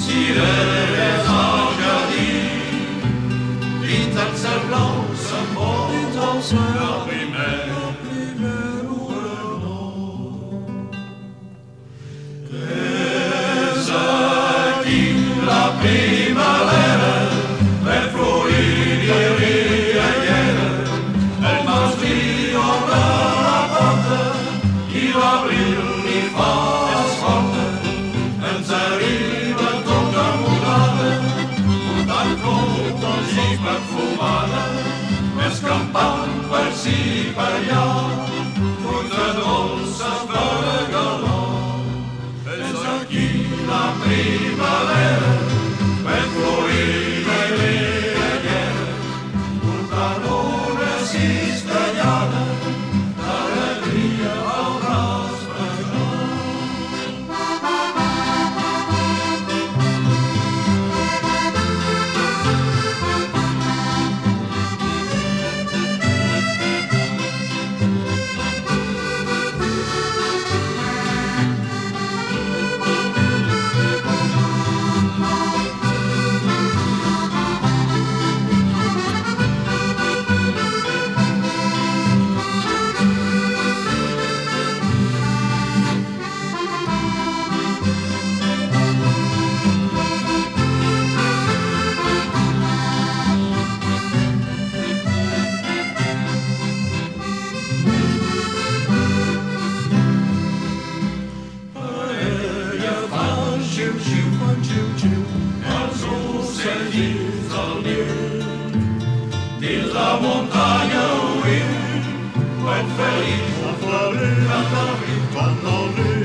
cireres al jardí, pintant-se blau s'envolta el primer orenor. És aquí la primavera, per florir i riallera, el maustí obre la porta i l'abril li fa esforta. Ens arriba tota mudada, portant flors i perfumada, escampant per si per allà, fruita dolça per galó. És aquí la primavera, per florir i riallera, portant una cistellada d'alegria al braç major. Els ocells del niu, dins la muntanya oïm, quan feliç el febrer, quan el riu